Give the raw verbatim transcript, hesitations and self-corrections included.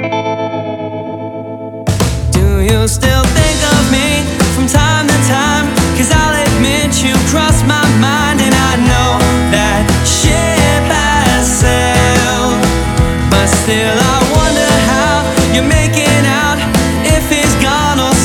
Do you still think of me from time to time? 'Cause I'll admit you cross my mind, and I know that ship has sailed. But still I wonder how you're making out, if he's gone or